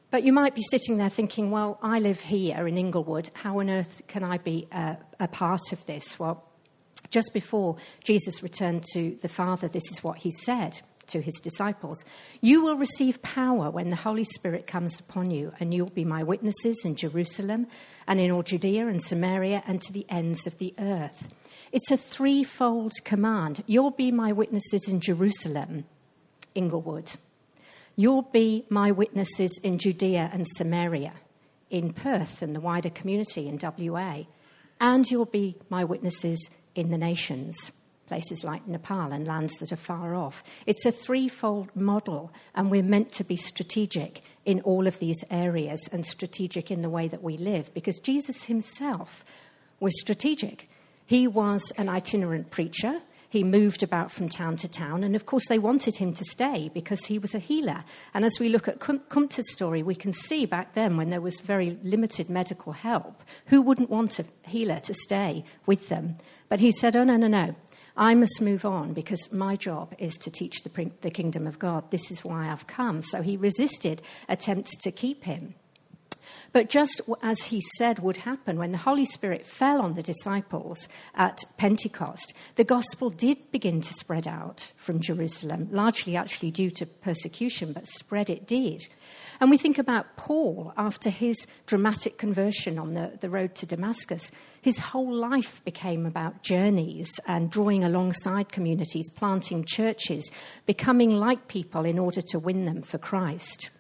But you might be sitting there thinking, well, I live here in Inglewood. How on earth can I be a part of this? Well, just before Jesus returned to the Father, this is what he said to his disciples. You will receive power when the Holy Spirit comes upon you, and you'll be my witnesses in Jerusalem and in all Judea and Samaria and to the ends of the earth. It's a threefold command. You'll be my witnesses in Jerusalem, Inglewood. You'll be my witnesses in Judea and Samaria, in Perth and the wider community in WA. And you'll be my witnesses in the nations, places like Nepal and lands that are far off. It's a threefold model, and we're meant to be strategic in all of these areas and strategic in the way that we live, because Jesus himself was strategic. He was an itinerant preacher. He moved about from town to town, and of course they wanted him to stay because he was a healer. And as we look at Kumta's story, we can see back then when there was very limited medical help, who wouldn't want a healer to stay with them? But he said, oh, no, I must move on because my job is to teach the kingdom of God. This is why I've come. So he resisted attempts to keep him. But just as he said would happen, when the Holy Spirit fell on the disciples at Pentecost, the gospel did begin to spread out from Jerusalem, largely actually due to persecution, but spread it did. And we think about Paul after his dramatic conversion on the road to Damascus. His whole life became about journeys and drawing alongside communities, planting churches, becoming like people in order to win them for Christ.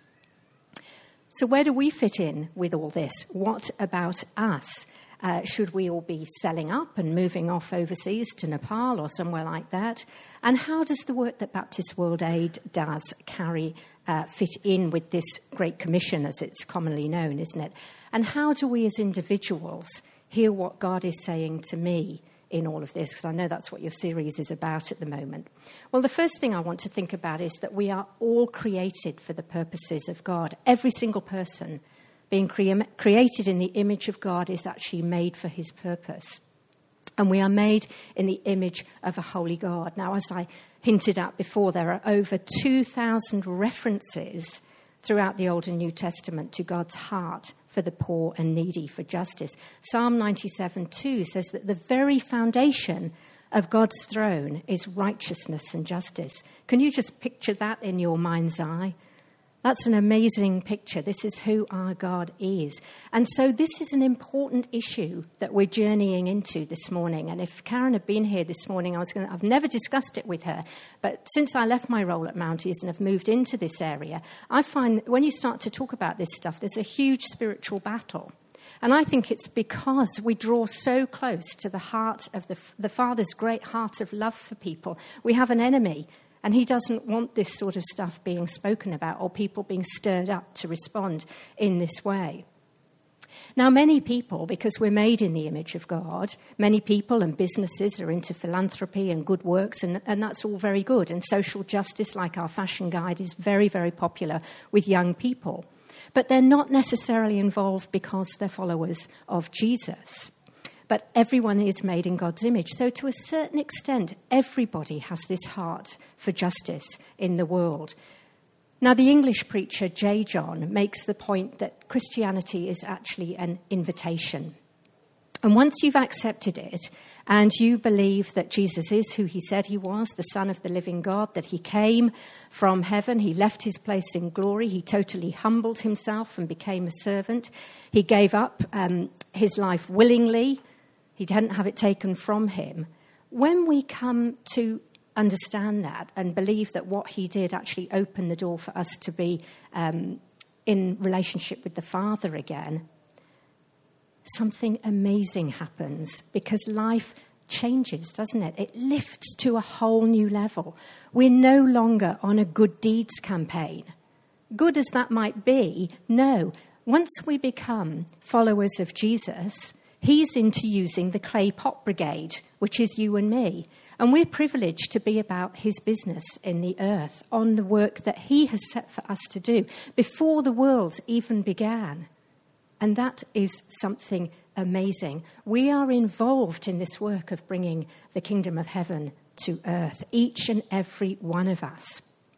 So where do we fit in with all this? What about us? Should we all be selling up and moving off overseas to Nepal or somewhere like that? And how does the work that Baptist World Aid does fit in with this Great Commission, as it's commonly known, isn't it? And how do we as individuals hear what God is saying to me in all of this? Because I know that's what your series is about at the moment. Well, the first thing I want to think about is that we are all created for the purposes of God. Every single person being created in the image of God is actually made for his purpose. And we are made in the image of a holy God. Now, as I hinted at before, there are over 2,000 references throughout the Old and New Testament to God's heart for the poor and needy, for justice. Psalm 97:2 says that the very foundation of God's throne is righteousness and justice. Can you just picture that in your mind's eye? That's an amazing picture. This is who our God is. And so this is an important issue that we're journeying into this morning. And if Karen had been here this morning, I've never discussed it with her. But since I left my role at Mounties and have moved into this area, I find when you start to talk about this stuff, there's a huge spiritual battle. And I think it's because we draw so close to the heart of the Father's great heart of love for people. We have an enemy. And he doesn't want this sort of stuff being spoken about or people being stirred up to respond in this way. Now, many people, because we're made in the image of God, many people and businesses are into philanthropy and good works, and that's all very good. And social justice, like our fashion guide, is very, very popular with young people. But they're not necessarily involved because they're followers of Jesus. But everyone is made in God's image. So to a certain extent, everybody has this heart for justice in the world. Now, the English preacher J. John makes the point that Christianity is actually an invitation. And once you've accepted it and you believe that Jesus is who he said he was, the Son of the living God, that he came from heaven, he left his place in glory, he totally humbled himself and became a servant, he gave up his life willingly, he didn't have it taken from him. When we come to understand that and believe that what he did actually opened the door for us to be in relationship with the Father again, something amazing happens because life changes, doesn't it? It lifts to a whole new level. We're no longer on a good deeds campaign. Good as that might be, no. Once we become followers of Jesus, he's into using the clay pot brigade, which is you and me. And we're privileged to be about his business in the earth, on the work that he has set for us to do before the world even began. And that is something amazing. We are involved in this work of bringing the kingdom of heaven to earth, each and every one of us.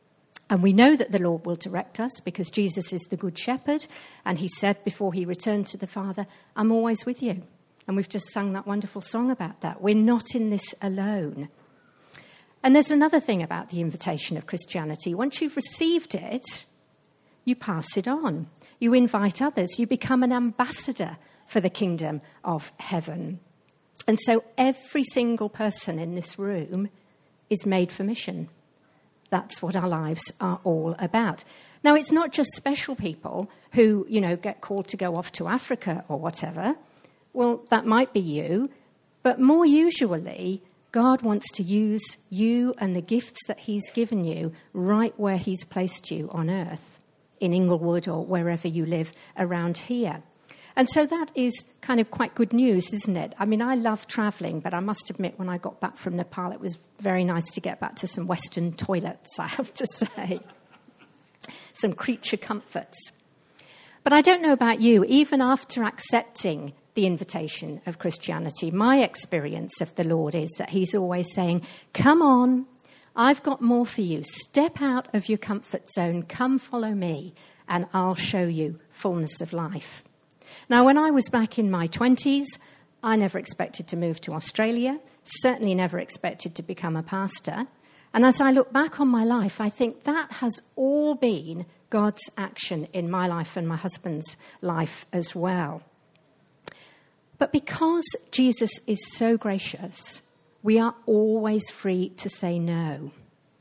And we know that the Lord will direct us because Jesus is the Good Shepherd. And he said before he returned to the Father, I'm always with you. And we've just sung that wonderful song about that. We're not in this alone. And there's another thing about the invitation of Christianity. Once you've received it, you pass it on. You invite others. You become an ambassador for the kingdom of heaven. And so every single person in this room is made for mission. That's what our lives are all about. Now, it's not just special people who, get called to go off to Africa or whatever. Well, that might be you. But more usually, God wants to use you and the gifts that he's given you right where he's placed you on earth, in Inglewood or wherever you live around here. And so that is kind of quite good news, isn't it? I mean, I love travelling, but I must admit when I got back from Nepal, it was very nice to get back to some Western toilets, I have to say. Some creature comforts. But I don't know about you, even after accepting the invitation of Christianity, my experience of the Lord is that he's always saying, come on, I've got more for you. Step out of your comfort zone, come follow me, and I'll show you fullness of life. Now, when I was back in my 20s, I never expected to move to Australia, certainly never expected to become a pastor. And as I look back on my life, I think that has all been God's action in my life and my husband's life as well. But because Jesus is so gracious, we are always free to say no.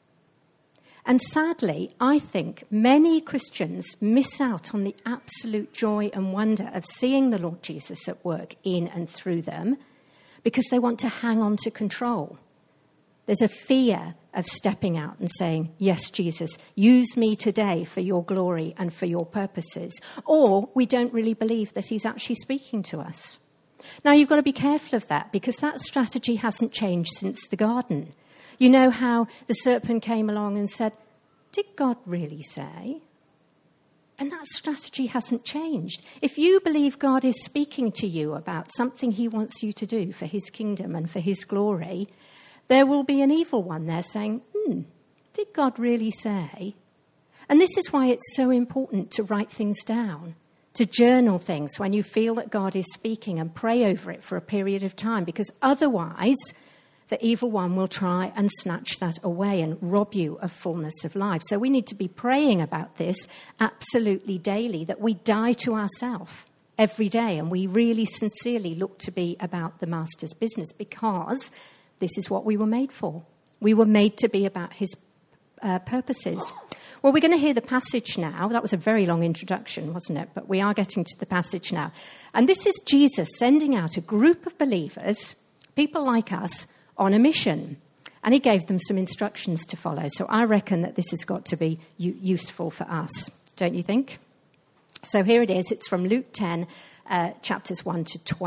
And sadly, I think many Christians miss out on the absolute joy and wonder of seeing the Lord Jesus at work in and through them because they want to hang on to control. There's a fear of stepping out and saying, yes, Jesus, use me today for your glory and for your purposes. Or we don't really believe that he's actually speaking to us. Now, you've got to be careful of that because that strategy hasn't changed since the garden. You know how the serpent came along and said, did God really say? And that strategy hasn't changed. If you believe God is speaking to you about something he wants you to do for his kingdom and for his glory, there will be an evil one there saying, did God really say? And this is why it's so important to write things down, to journal things when you feel that God is speaking and pray over it for a period of time, because otherwise the evil one will try and snatch that away and rob you of fullness of life. So we need to be praying about this absolutely daily, that we die to ourselves every day and we really sincerely look to be about the Master's business, because this is what we were made for. We were made to be about his purposes. Well, we're going to hear the passage now. That was a very long introduction, wasn't it? But we are getting to the passage now. And this is Jesus sending out a group of believers, people like us, on a mission. And he gave them some instructions to follow. So I reckon that this has got to be useful for us, don't you think? So here it is. It's from Luke 10, verses 1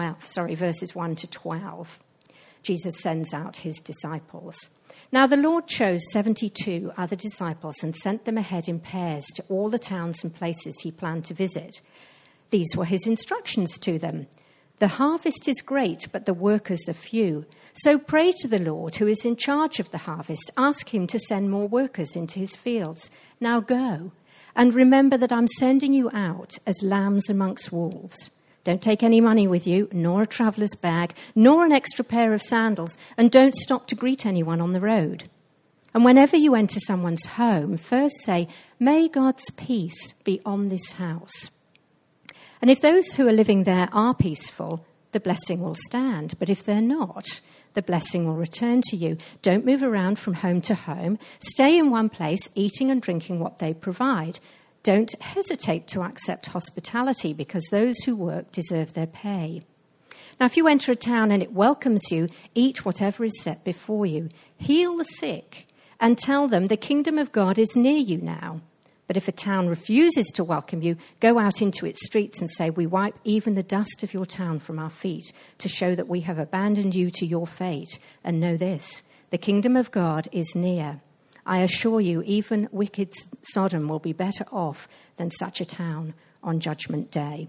to 12. Jesus sends out his disciples. Now the Lord chose 72 other disciples and sent them ahead in pairs to all the towns and places he planned to visit. These were his instructions to them. The harvest is great, but the workers are few. So pray to the Lord, who is in charge of the harvest. Ask him to send more workers into his fields. Now go, and remember that I'm sending you out as lambs amongst wolves. Don't take any money with you, nor a traveller's bag, nor an extra pair of sandals, and don't stop to greet anyone on the road. And whenever you enter someone's home, first say, may God's peace be on this house. And if those who are living there are peaceful, the blessing will stand. But if they're not, the blessing will return to you. Don't move around from home to home. Stay in one place, eating and drinking what they provide. Don't hesitate to accept hospitality, because those who work deserve their pay. Now, if you enter a town and it welcomes you, eat whatever is set before you. Heal the sick and tell them the kingdom of God is near you now. But if a town refuses to welcome you, go out into its streets and say, we wipe even the dust of your town from our feet to show that we have abandoned you to your fate. And know this, the kingdom of God is near. I assure you, even wicked Sodom will be better off than such a town on Judgment Day.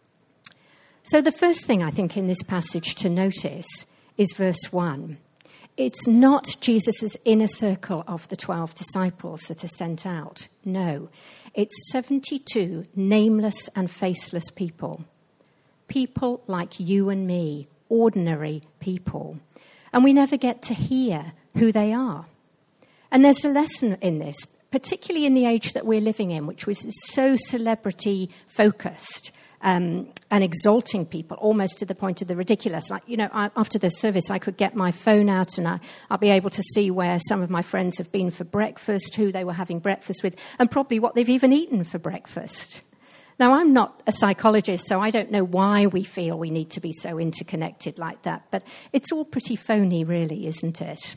So the first thing I think in this passage to notice is verse 1. It's not Jesus' inner circle of the 12 disciples that are sent out. No, it's 72 nameless and faceless people. People like you and me, ordinary people. And we never get to hear who they are. And there's a lesson in this, particularly in the age that we're living in, which was so celebrity-focused and exalting people, almost to the point of the ridiculous. Like, after the service, I could get my phone out and I'll be able to see where some of my friends have been for breakfast, who they were having breakfast with, and probably what they've even eaten for breakfast. Now, I'm not a psychologist, so I don't know why we feel we need to be so interconnected like that, but it's all pretty phony, really, isn't it?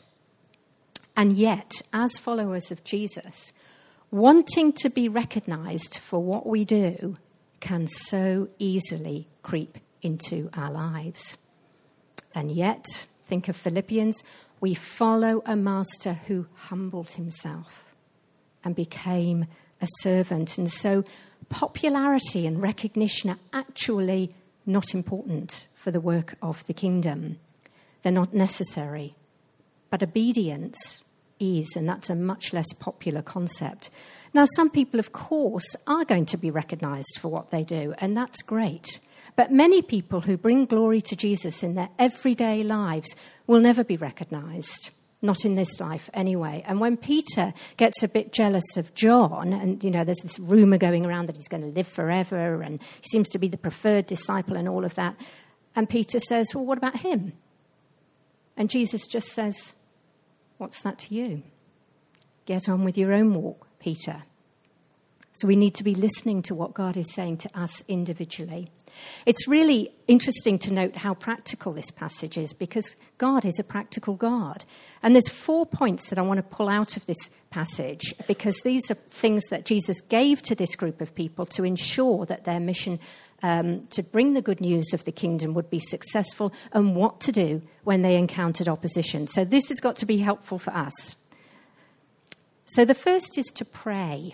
And yet, as followers of Jesus, wanting to be recognized for what we do can so easily creep into our lives. And yet, think of Philippians, we follow a master who humbled himself and became a servant. And so popularity and recognition are actually not important for the work of the kingdom. They're not necessary. But obedience is, and that's a much less popular concept. Now, some people, of course, are going to be recognized for what they do, and that's great. But many people who bring glory to Jesus in their everyday lives will never be recognized. Not in this life, anyway. And when Peter gets a bit jealous of John, and, there's this rumor going around that he's going to live forever, and he seems to be the preferred disciple and all of that, and Peter says, well, what about him? And Jesus just says, what's that to you? Get on with your own walk, Peter. So we need to be listening to what God is saying to us individually. It's really interesting to note how practical this passage is, because God is a practical God. And there's 4 points that I want to pull out of this passage, because these are things that Jesus gave to this group of people to ensure that their mission to bring the good news of the kingdom would be successful, and what to do when they encountered opposition. So this has got to be helpful for us. So the first is to pray.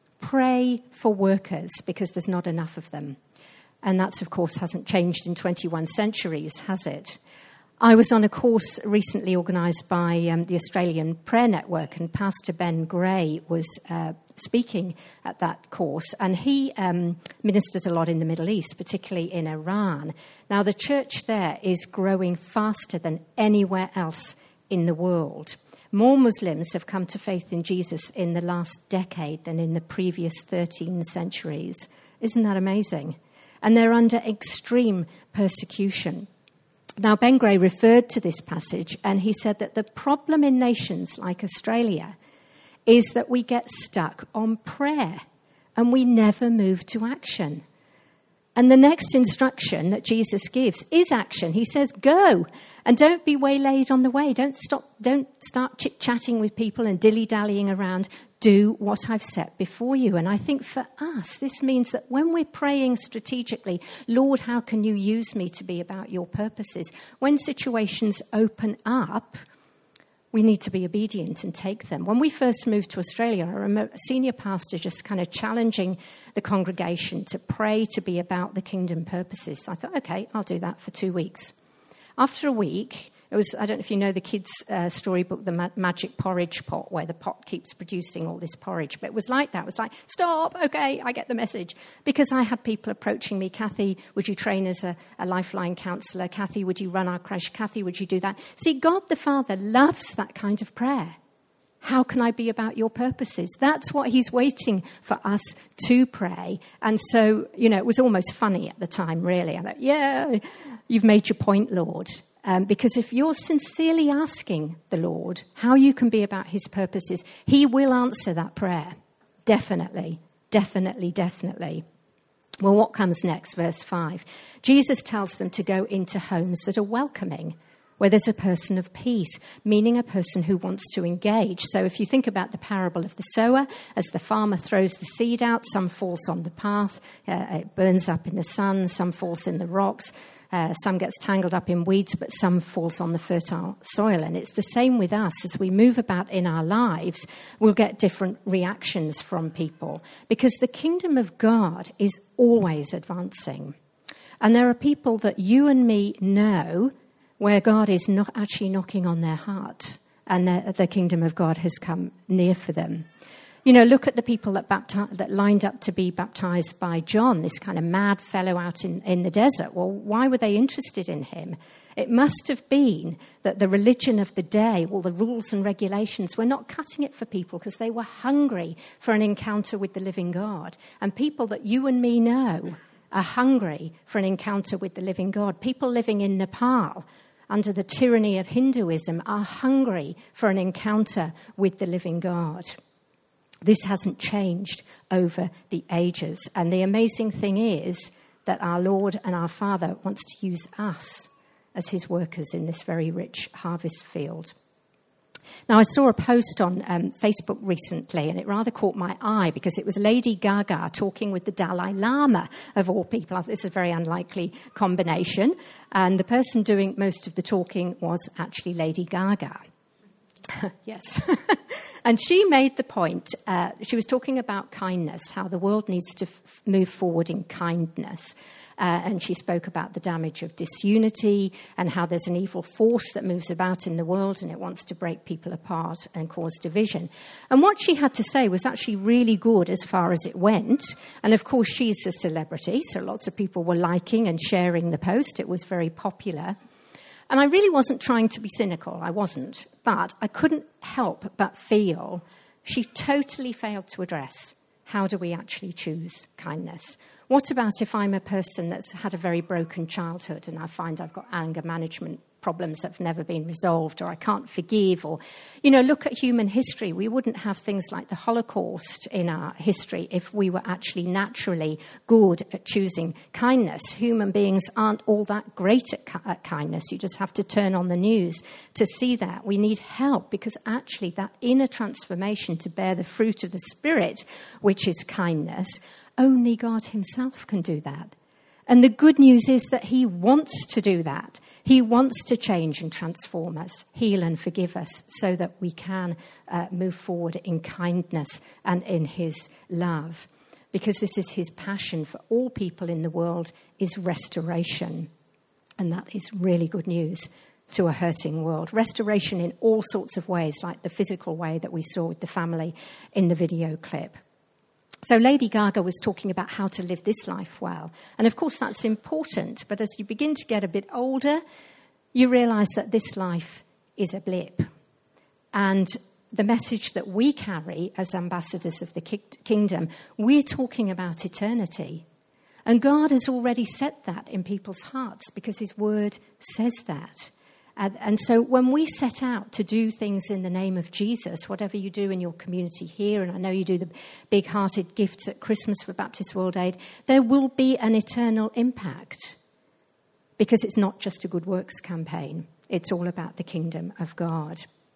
Pray for workers, because there's not enough of them. And that, of course, hasn't changed in 21 centuries, has it? I was on a course recently organised by the Australian Prayer Network, and Pastor Ben Gray was speaking at that course, and he ministers a lot in the Middle East, particularly in Iran. Now, the church there is growing faster than anywhere else in the world. More Muslims have come to faith in Jesus in the last decade than in the previous 13 centuries. Isn't that amazing? And they're under extreme persecution. Now, Ben Gray referred to this passage, and he said that the problem in nations like Australia is that we get stuck on prayer and we never move to action. And the next instruction that Jesus gives is action. He says, go, and don't be waylaid on the way. Don't start chit-chatting with people and dilly-dallying around. Do what I've set before you. And I think for us, this means that when we're praying strategically, Lord, how can you use me to be about your purposes? When situations open up, we need to be obedient and take them. When we first moved to Australia, I remember a senior pastor just kind of challenging the congregation to pray to be about the kingdom purposes. So I thought, okay, I'll do that for 2 weeks. After a week, it was, I don't know if you know the kids' storybook, The Magic Porridge Pot, where the pot keeps producing all this porridge. But it was like that. It was like, stop, okay, I get the message. Because I had people approaching me, Kathy, would you train as a Lifeline counsellor? Kathy, would you run our crash? Kathy, would you do that? See, God the Father loves that kind of prayer. How can I be about your purposes? That's what he's waiting for us to pray. And so, it was almost funny at the time, really. I thought, yeah, you've made your point, Lord. Because if you're sincerely asking the Lord how you can be about his purposes, he will answer that prayer. Definitely, definitely, definitely. Well, what comes next? Verse 5. Jesus tells them to go into homes that are welcoming, where there's a person of peace, meaning a person who wants to engage. So if you think about the parable of the sower, as the farmer throws the seed out, some falls on the path, it burns up in the sun, some falls in the rocks, some gets tangled up in weeds, but some falls on the fertile soil. And it's the same with us. As we move about in our lives, we'll get different reactions from people, because the kingdom of God is always advancing. And there are people that you and me know where God is not actually knocking on their heart, and the kingdom of God has come near for them. You know, look at the people that lined up to be baptized by John, this kind of mad fellow out in the desert. Well, why were they interested in him? It must have been that the religion of the day, all the rules and regulations, were not cutting it for people because they were hungry for an encounter with the living God. And people that you and me know are hungry for an encounter with the living God. People living in Nepal under the tyranny of Hinduism are hungry for an encounter with the living God. This hasn't changed over the ages. And the amazing thing is that our Lord and our Father wants to use us as his workers in this very rich harvest field. Now, I saw a post on Facebook recently, and it rather caught my eye because it was Lady Gaga talking with the Dalai Lama, of all people. This is a very unlikely combination. And the person doing most of the talking was actually Lady Gaga. Yes. And she made the point, she was talking about kindness, how the world needs to move forward in kindness. And she spoke about the damage of disunity and how there's an evil force that moves about in the world and it wants to break people apart and cause division. And what she had to say was actually really good as far as it went. And of course, she's a celebrity, so lots of people were liking and sharing the post. It was very popular. And I really wasn't trying to be cynical, I wasn't. But I couldn't help but feel she totally failed to address, how do we actually choose kindness? What about if I'm a person that's had a very broken childhood and I find I've got anger management problems that have never been resolved, or I can't forgive, or, you know, look at human history. We wouldn't have things like the Holocaust in our history if we were actually naturally good at choosing kindness. Human beings aren't all that great at kindness. You just have to turn on the news to see that. We need help because actually that inner transformation to bear the fruit of the Spirit, which is kindness, only God himself can do that. And the good news is that he wants to do that. He wants to change and transform us, heal and forgive us so that we can move forward in kindness and in his love. Because this is his passion for all people in the world, is restoration. And that is really good news to a hurting world. Restoration in all sorts of ways, like the physical way that we saw with the family in the video clip. So Lady Gaga was talking about how to live this life well. And of course that's important, but as you begin to get a bit older, you realise that this life is a blip. And the message that we carry as ambassadors of the kingdom, we're talking about eternity. And God has already set that in people's hearts because his word says that. And so when we set out to do things in the name of Jesus, whatever you do in your community here, and I know you do the big-hearted gifts at Christmas for Baptist World Aid, there will be an eternal impact because it's not just a good works campaign. It's all about the kingdom of God.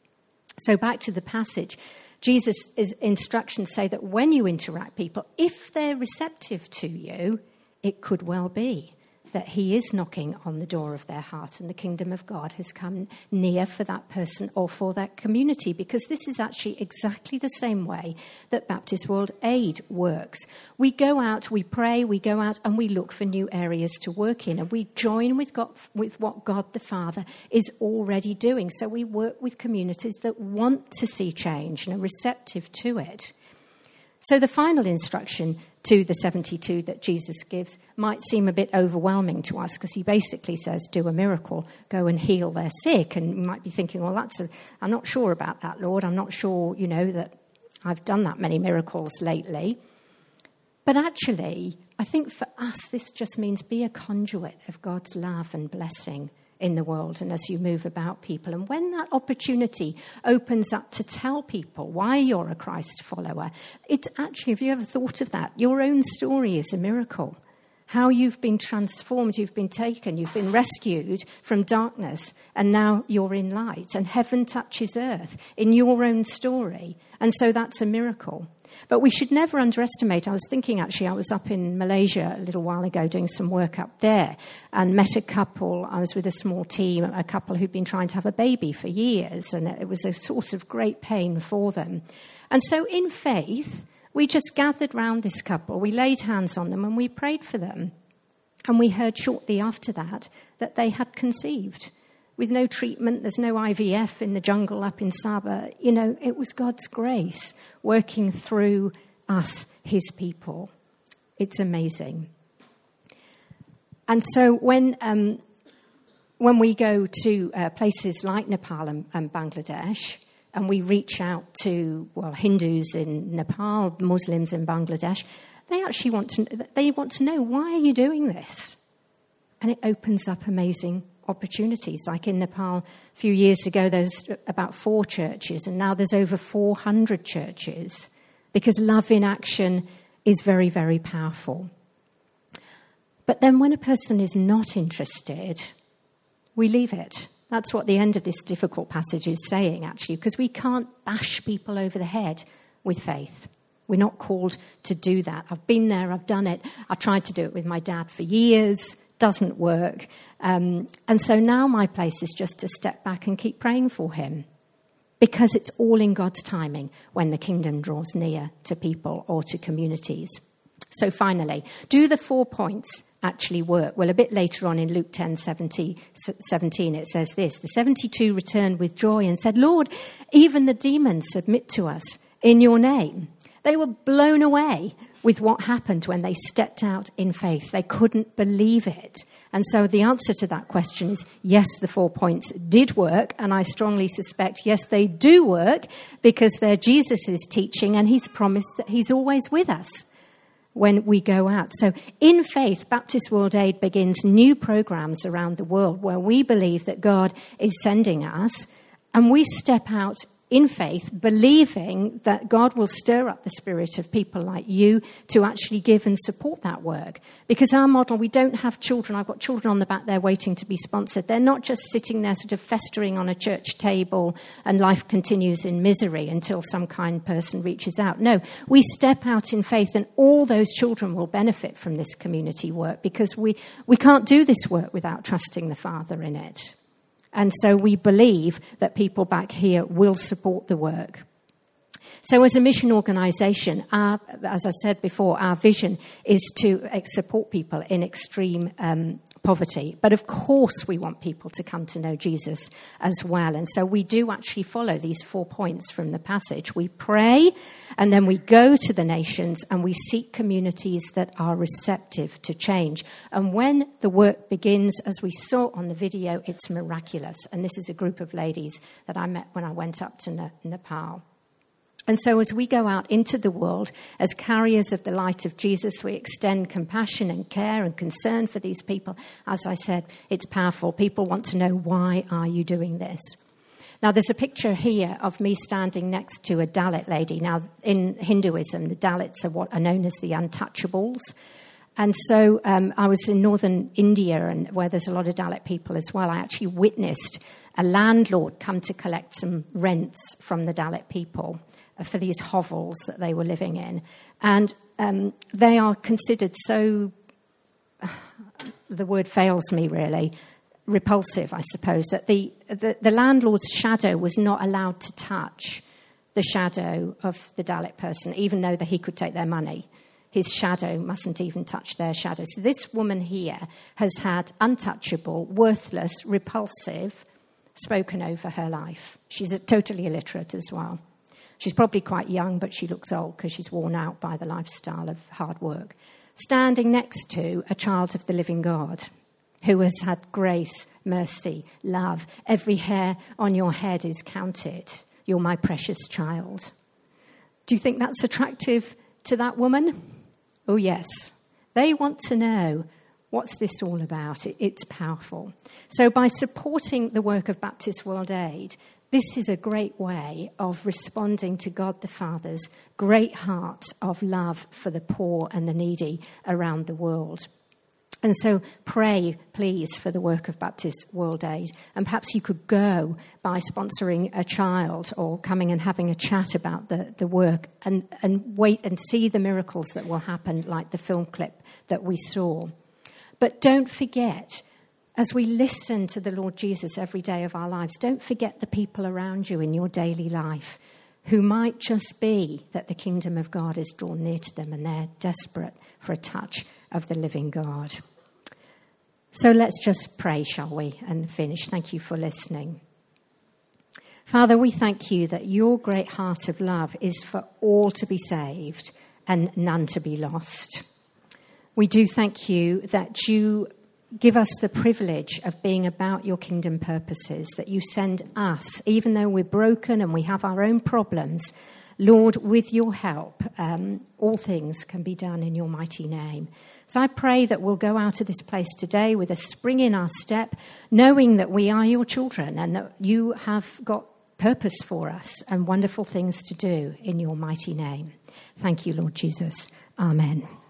So back to the passage, Jesus' instructions say that when you interact with people, if they're receptive to you, it could well be that he is knocking on the door of their heart and the kingdom of God has come near for that person or for that community, because this is actually exactly the same way that Baptist World Aid works. We go out, we pray, we go out and we look for new areas to work in, and we join with what God the Father is already doing. So we work with communities that want to see change and are receptive to it. So the final instruction to the 72 that Jesus gives might seem a bit overwhelming to us because he basically says, do a miracle, go and heal their sick. And you might be thinking, well, I'm not sure about that, Lord. I'm not sure, that I've done that many miracles lately. But actually, I think for us, this just means be a conduit of God's love and blessing in the world and as you move about people. And when that opportunity opens up to tell people why you're a Christ follower, it's actually, have you ever thought of that? Your own story is a miracle. How you've been transformed, you've been taken, you've been rescued from darkness, and now you're in light. And heaven touches earth in your own story. And so that's a miracle. But we should never underestimate. I was thinking, actually, I was up in Malaysia a little while ago doing some work up there and met a couple. I was with a small team, a couple who'd been trying to have a baby for years, and it was a source of great pain for them. And so in faith, we just gathered round this couple, we laid hands on them and we prayed for them. And we heard shortly after that they had conceived. with no treatment. There's no IVF in the jungle up in Sabah. You know, it was God's grace working through us, his people. It's amazing. And so when we go to places like Nepal and Bangladesh, and we reach out to, well, Hindus in Nepal, Muslims in Bangladesh, they actually want to know, why are you doing this? And it opens up amazing opportunities. Like in Nepal, a few years ago, there was about 4 churches, and now there's over 400 churches, because love in action is very, very powerful. But then when a person is not interested, we leave it. That's what the end of this difficult passage is saying, actually, because we can't bash people over the head with faith. We're not called to do that. I've been there, I've done it. I tried to do it with my dad for years, doesn't work. And so now my place is just to step back and keep praying for him, because it's all in God's timing when the kingdom draws near to people or to communities. So finally, do the 4 points actually work? Well, a bit later on in Luke 10:17, it says this: the 72 returned with joy and said, "Lord, even the demons submit to us in your name." They were blown away with what happened when they stepped out in faith. They couldn't believe it. And so the answer to that question is yes, the 4 points did work. And I strongly suspect, yes, they do work, because they're Jesus' teaching, and he's promised that he's always with us when we go out. So in faith, Baptist World Aid begins new programs around the world where we believe that God is sending us, and we step out in faith, believing that God will stir up the spirit of people like you to actually give and support that work. Because our model, we don't have children. I've got children on the back there waiting to be sponsored. They're not just sitting there sort of festering on a church table and life continues in misery until some kind person reaches out. No, we step out in faith, and all those children will benefit from this community work, because we can't do this work without trusting the Father in it. And so we believe that people back here will support the work. So as a mission organisation, as I said before, our vision is to support people in extreme poverty. But of course we want people to come to know Jesus as well. And so we do actually follow these 4 points from the passage. We pray, and then we go to the nations, and we seek communities that are receptive to change. And when the work begins, as we saw on the video, it's miraculous. And this is a group of ladies that I met when I went up to Nepal. And so as we go out into the world as carriers of the light of Jesus, we extend compassion and care and concern for these people. As I said, it's powerful. People want to know, why are you doing this? Now, there's a picture here of me standing next to a Dalit lady. Now, in Hinduism, the Dalits are what are known as the untouchables. And so I was in northern India, and where there's a lot of Dalit people as well. I actually witnessed a landlord come to collect some rents from the Dalit people for these hovels that they were living in. And they are considered so, the word fails me really, repulsive, I suppose, that the landlord's shadow was not allowed to touch the shadow of the Dalit person, even though that he could take their money. His shadow mustn't even touch their shadow. So this woman here has had untouchable, worthless, repulsive spoken over her life. She's totally illiterate as well. She's probably quite young, but she looks old because she's worn out by the lifestyle of hard work. Standing next to a child of the living God who has had grace, mercy, love. Every hair on your head is counted. You're my precious child. Do you think that's attractive to that woman? Oh, yes. They want to know, what's this all about? It's powerful. So by supporting the work of Baptist World Aid, this is a great way of responding to God the Father's great heart of love for the poor and the needy around the world. And so pray, please, for the work of Baptist World Aid. And perhaps you could go by sponsoring a child or coming and having a chat about the work and wait and see the miracles that will happen, like the film clip that we saw. But don't forget, as we listen to the Lord Jesus every day of our lives, don't forget the people around you in your daily life who might just be that the kingdom of God is drawn near to them and they're desperate for a touch of the living God. So let's just pray, shall we, and finish. Thank you for listening. Father, we thank you that your great heart of love is for all to be saved and none to be lost. We do thank you that you give us the privilege of being about your kingdom purposes, that you send us, even though we're broken and we have our own problems, Lord, with your help, all things can be done in your mighty name. So I pray that we'll go out of this place today with a spring in our step, knowing that we are your children and that you have got purpose for us and wonderful things to do in your mighty name. Thank you, Lord Jesus. Amen.